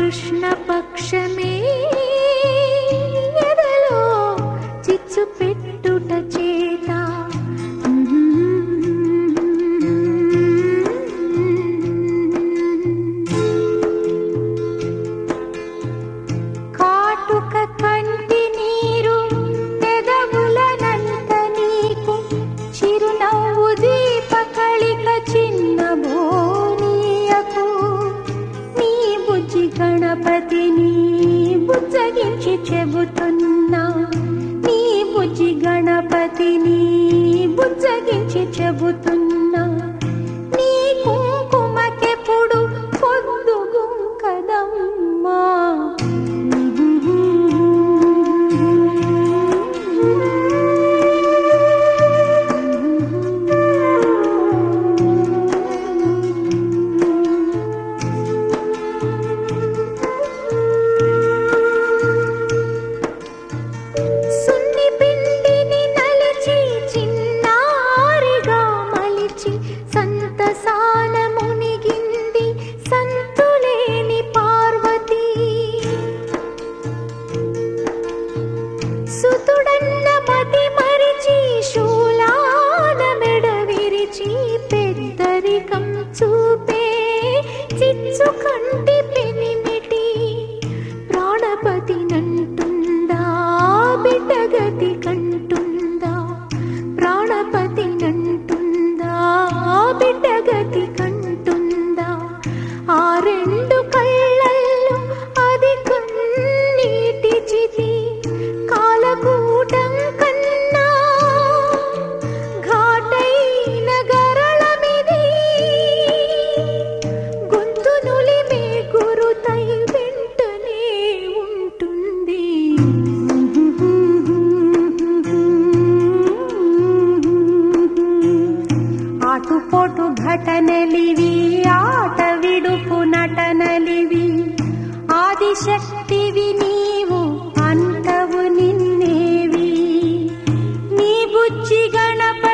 కృష్ణపక్షమే ఎదలో చిచ్చు పెట్టుట చేత కాటుక కంటి నీరు పెదవులనంత నీకు చిరునవ్వు దీప కళిక చిన్న బోనియకు నీ బుజ్జి గణపతిని బుజ్జగించి చెబుతున్నా నీ బుజ్జి గణపతిని బుజ్జగించి చెబుతున్నా నీ కుంకుమకెప్పుడు పొద్దుగుం కదమ్మా చూపే చిచ్చు కంటి పెనిమిటి ప్రాణపతి నంటుందా బిడ్డగతి కంటుందా ప్రాణపతి నంటుందా బిడ్డగతి కంటుందా ఆ రెండు కళ్ళల్లో అది కన్నీటి చితి కాలకూటం కన్నా ఘాటైన గరళమిది గొంతు నులిమే గురుతై వెంటనే ఉంటుంది ఆటుపోటు ఘటనలివి ఆట విడుపు నటనలివి ఆదిశక్తివి నీవు అంతవు నిన్నేవి నీ బుజ్జి గణప